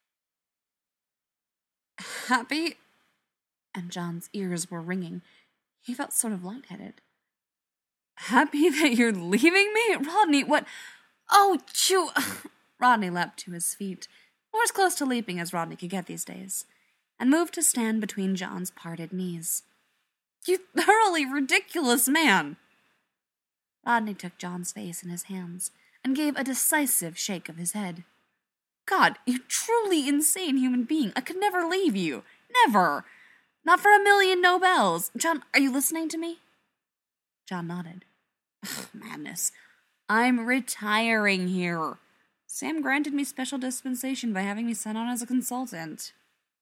Happy?
And John's ears were ringing. He felt sort of lightheaded.
Happy that you're leaving me? Rodney, what?
Oh, chew! Rodney leapt to his feet, or as close to leaping as Rodney could get these days, and moved to stand between John's parted knees.
You thoroughly ridiculous man!
Rodney took John's face in his hands and gave a decisive shake of his head.
God, you truly insane human being. I could never leave you. Never. Not for a million Nobels.
John, are you listening to me? John nodded.
Madness. I'm retiring here. Sam granted me special dispensation by having me sent on as a consultant.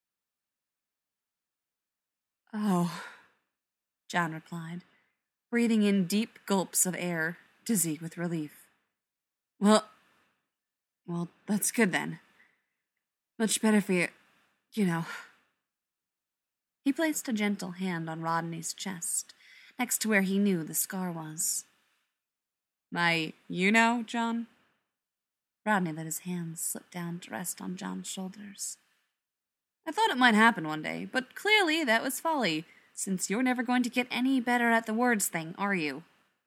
Oh, John replied, breathing in deep gulps of air, dizzy with relief.
Well, that's good then. Much better for you, you know.
He placed a gentle hand on Rodney's chest, next to where he knew the scar was.
My, you know, John?
Rodney let his hands slip down to rest on John's shoulders.
I thought it might happen one day, but clearly that was folly, since you're never going to get any better at the words thing, are you?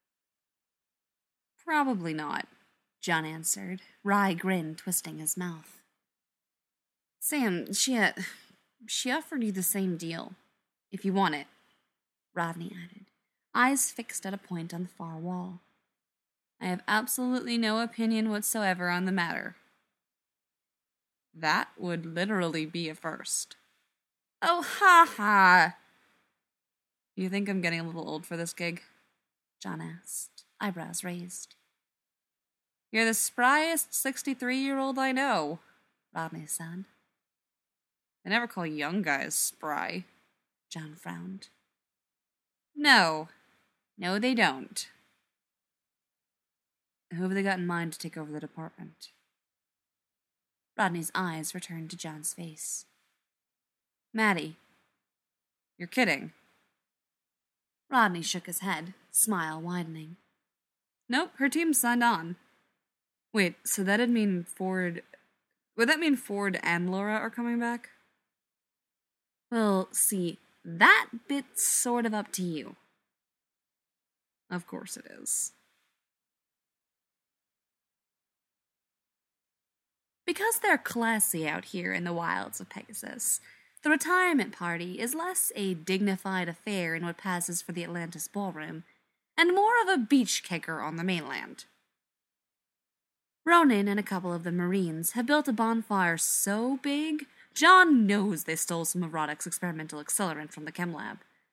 Probably not, John answered, wry grin twisting his mouth. Sam, she offered you the same deal, if you want it, Rodney added, eyes fixed at a point on the far wall.
I have absolutely no opinion whatsoever on the matter. That would literally be a first.
Oh, ha ha!
You think I'm getting a little old for this gig?
John asked, eyebrows raised.
You're the spryest 63-year-old I know,
Rodney said.
They never call young guys spry.
John frowned.
No, they don't. Who have they got in mind to take over the department?
Rodney's eyes returned to John's face.
Maddie. You're kidding.
Rodney shook his head, smile widening.
Nope, her team's signed on. Wait, so that'd mean Ford... Would that mean Ford and Laura are coming back?
Well, see, that bit's sort of up to you.
Of course it is.
Because they're classy out here in the wilds of Pegasus, the retirement party is less a dignified affair in what passes for the Atlantis ballroom, and more of a beach kicker on the mainland. Ronan and a couple of the Marines have built a bonfire so big, John knows they stole some of Roddick's experimental accelerant from the chem lab,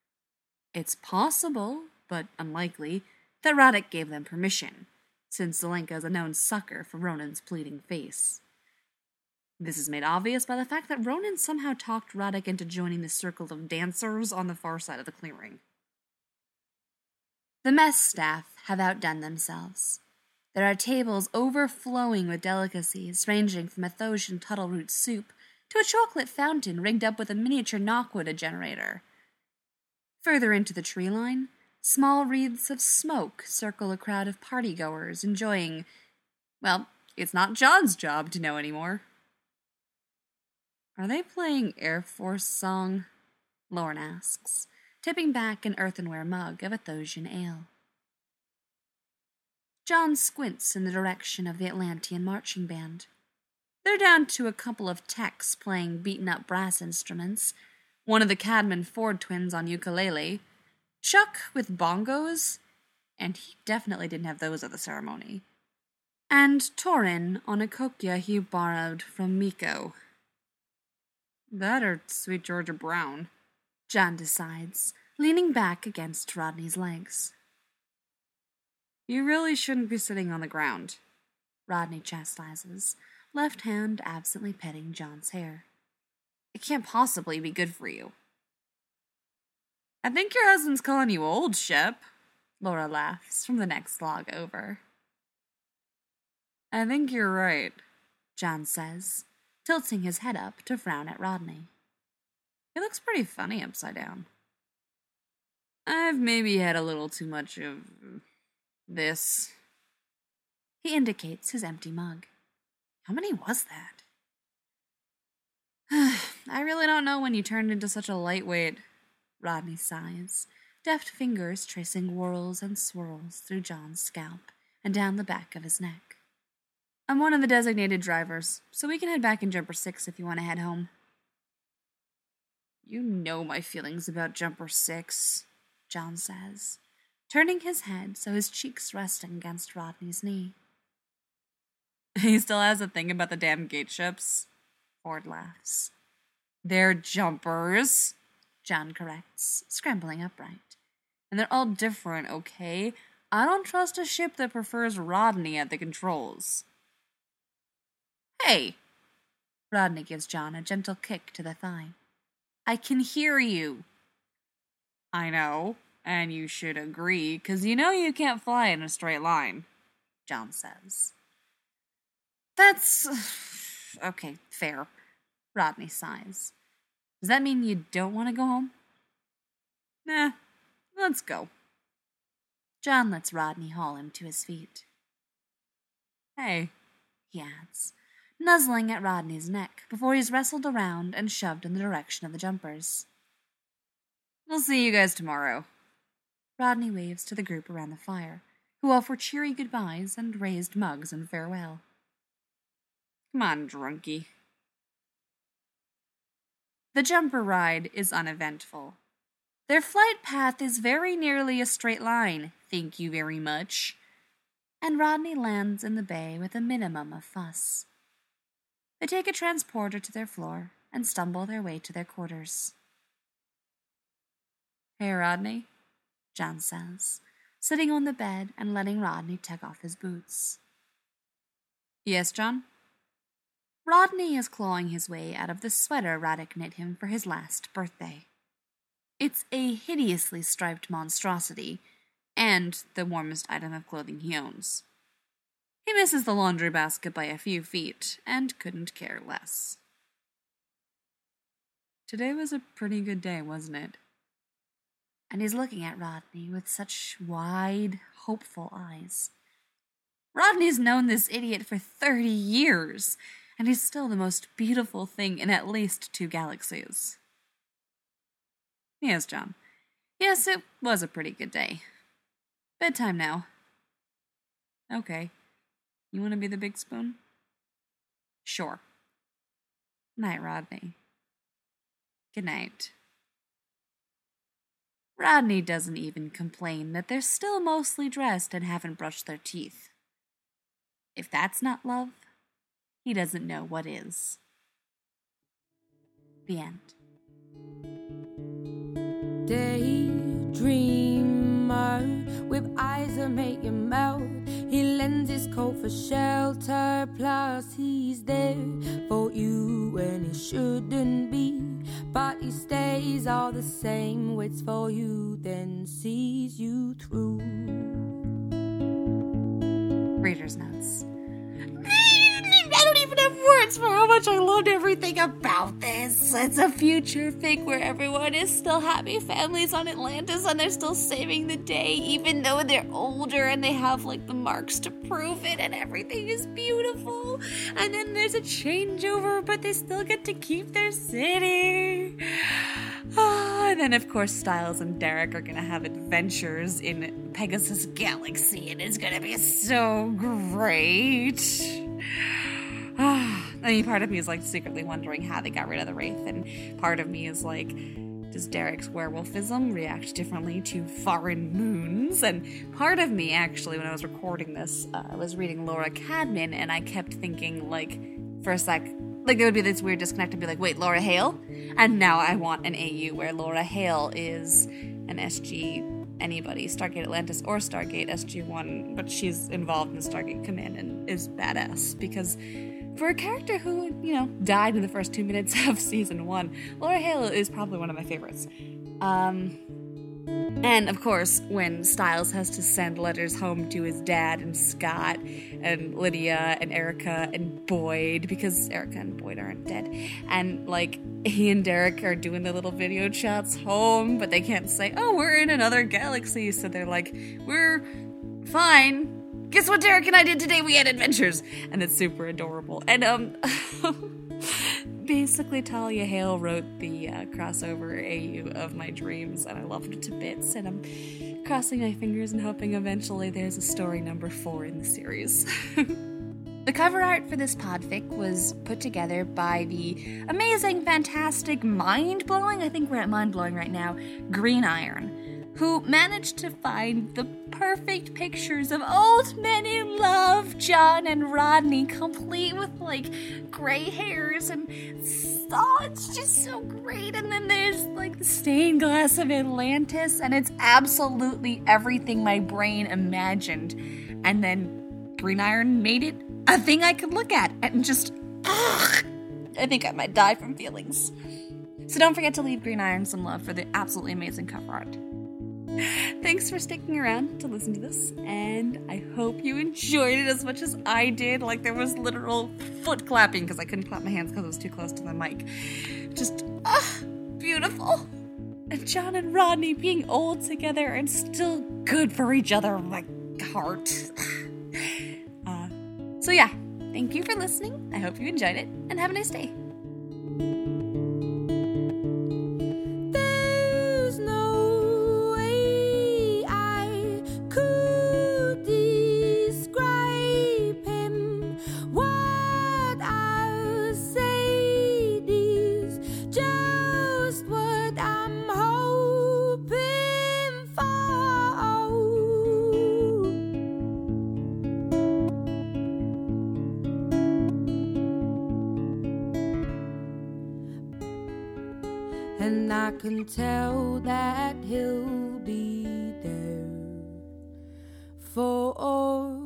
It's possible, but unlikely, that Radek gave them permission, since Zelenka is a known sucker for Ronan's pleading face. This is made obvious by the fact that Ronan somehow talked Radek into joining the circle of dancers on the far side of the clearing. The mess staff have outdone themselves. There are tables overflowing with delicacies ranging from a Thosian tuttle-root soup to a chocolate fountain rigged up with a miniature Knockwood generator. Further into the tree line, small wreaths of smoke circle a crowd of partygoers enjoying, well, it's not John's job to know anymore. Are they playing Air Force song? Lorne asks, tipping back an earthenware mug of a Thosian ale. John squints in the direction of the Atlantean marching band. They're down to a couple of techs playing beaten-up brass instruments, one of the Cadman Ford twins on ukulele, Chuck with bongos, and he definitely didn't have those at the ceremony, and Torin on a kokya he borrowed from Miko. That or Sweet Georgia Brown, John decides, leaning back against Rodney's legs. You really shouldn't be sitting on the ground, Rodney chastises, left hand absently petting John's hair. It can't possibly be good for you. I think your husband's calling you old, Shep, Laura laughs from the next log over. I think you're right, John says, tilting his head up to frown at Rodney. He looks pretty funny upside down. I've maybe had a little too much of this. He indicates his empty mug. How many was that? I really don't know when you turned into such a lightweight, Rodney sighs, deft fingers tracing whorls and swirls through John's scalp and down the back of his neck. I'm one of the designated drivers, so we can head back in Jumper 6 if you want to head home. You know my feelings about Jumper 6, John says, turning his head so his cheeks resting against Rodney's knee. He still has a thing about the damn gate ships, Ford laughs. They're jumpers, John corrects, scrambling upright. And they're all different, okay? I don't trust a ship that prefers Rodney at the controls. Hey! Rodney gives John a gentle kick to the thigh. I can hear you. I know, and you should agree, 'cause you know you can't fly in a straight line, John says. That's... okay, fair, Rodney sighs. Does that mean you don't want to go home? Nah, let's go. John lets Rodney haul him to his feet. Hey, he adds, nuzzling at Rodney's neck before he's wrestled around and shoved in the direction of the jumpers. We'll see you guys tomorrow. Rodney waves to the group around the fire, who offer cheery goodbyes and raised mugs in farewell. Come on, drunkie. The jumper ride is uneventful. Their flight path is very nearly a straight line, thank you very much, and Rodney lands in the bay with a minimum of fuss. They take a transporter to their floor and stumble their way to their quarters. Hey, Rodney, John says, sitting on the bed and letting Rodney take off his boots. Yes, John? Rodney is clawing his way out of the sweater Radek knit him for his last birthday. It's a hideously striped monstrosity, and the warmest item of clothing he owns. He misses the laundry basket by a few feet, and couldn't care less. Today was a pretty good day, wasn't it? And he's looking at Rodney with such wide, hopeful eyes. Rodney's known this idiot for 30 years, and he's still the most beautiful thing in at least 2 galaxies. Yes, John. Yes, it was a pretty good day. Bedtime now. Okay. You want to be the big spoon? Sure. Night, Rodney. Good night. Rodney doesn't even complain that they're still mostly dressed and haven't brushed their teeth. If that's not love, he doesn't know what is. The end.
Daydreaming dreamer with eyes that make you melt. He lends his coat for shelter, plus he's there for you when he shouldn't be. But he stays all the same, waits for you, then sees you through.
Reader's notes. I don't even have words for how much I loved everything about this. It's a future fic where everyone is still happy families on Atlantis and they're still saving the day even though they're older and they have like the marks to prove it and everything is beautiful. And then there's a changeover but they still get to keep their city. And then of course Styles and Derek are gonna have adventures in Pegasus Galaxy and it's gonna be so great. I mean, part of me is like secretly wondering how they got rid of the Wraith, and part of me is like, does Derek's werewolfism react differently to foreign moons? And part of me, actually, when I was recording this, I was reading Laura Cadman, and I kept thinking, like, for a sec, like, there would be this weird disconnect and be like, wait, Laura Hale? And now I want an AU where Laura Hale is an SG anybody, Stargate Atlantis or Stargate SG-1, but she's involved in Stargate Command and is badass, because for a character who, you know, died in the first 2 minutes of season 1, Laura Hale is probably one of my favorites. And of course, when Styles has to send letters home to his dad and Scott and Lydia and Erica and Boyd, because Erica and Boyd aren't dead, and like he and Derek are doing the little video chats home, but they can't say, oh, we're in another galaxy, so they're like, we're fine. Guess what Derek and I did today? We had adventures. And it's super adorable. And, basically Talia Hale wrote the crossover AU of my dreams, and I loved it to bits, and I'm crossing my fingers and hoping eventually there's a story number 4 in the series. The cover art for this podfic was put together by the amazing, fantastic, mind-blowing, I think we're at mind-blowing right now, Green Iron, who managed to find the perfect pictures of old men in love, John and Rodney, complete with, like, gray hairs, and oh, it's just so great. And then there's, like, the stained glass of Atlantis, and it's absolutely everything my brain imagined. And then Green Iron made it a thing I could look at, and just, I think I might die from feelings. So don't forget to leave Green Iron some love for the absolutely amazing cover art. Thanks for sticking around to listen to this, and I hope you enjoyed it as much as I did. Like, there was literal foot clapping because I couldn't clap my hands because it was too close to the mic. Just, beautiful. And John and Rodney being old together and still good for each other. My heart. So yeah, thank you for listening. I hope you enjoyed it, and have a nice day.
And I can tell that he'll be there for